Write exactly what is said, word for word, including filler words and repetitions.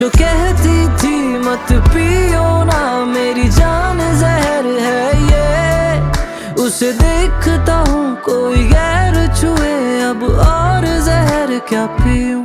जो कहती थी मत पियो ना, मेरी जान जहर है ये। उसे देखता हूँ कोई गैर छुए, अब और जहर क्या पीऊं।